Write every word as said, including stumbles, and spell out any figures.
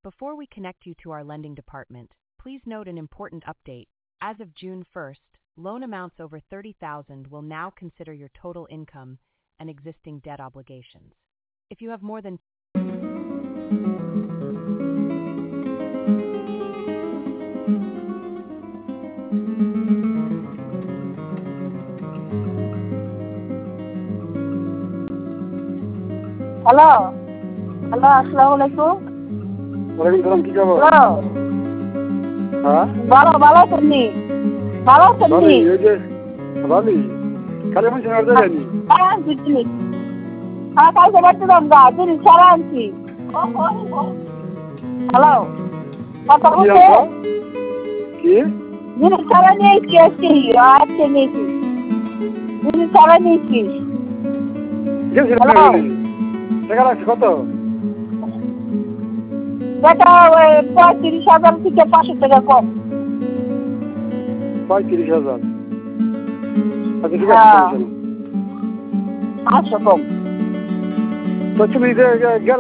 Before we connect you to our lending department, please note an important update. As of June first, loan amounts over thirty thousand will now consider your total income and existing debt obligations. If you have more than hello hello আসসালামু আলাইকুম। ওয়ালাইকুম সালাম, কি খবর? Hello, হ্যাঁ ভালো ভালো আছেন নি? ভালো আছেন নি? ভালোই, ওই যে ভালোই, খালি আমি শোনার জায়গানি। হ্যাঁ বুঝলি, হ্যাঁ কালকে বাড়ছিলাম গা, জিনিস ছাড়া আনছি। হ্যালো, কথা কি বলছে? আনছো? কি? জিনিস ছাড়া নিয়েছি আজকে, আজকে নিয়েছি। জিনিস ছাড়া নিয়েছি। গেছিল হ্যালো। টাকা লাগছে কত? টাকা ওই পঁয়ত্রিশ হাজার থেকে পাঁচশো টাকা কম। পঁয়ত্রিশ হাজার। আচ্ছা ঠিক হ্যাঁ। আছে, পাঁচশো কম। তো তুমি যে